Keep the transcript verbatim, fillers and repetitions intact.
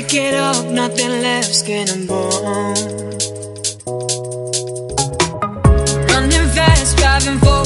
pick it up, nothing left, skin and bone. Running fast, driving forward.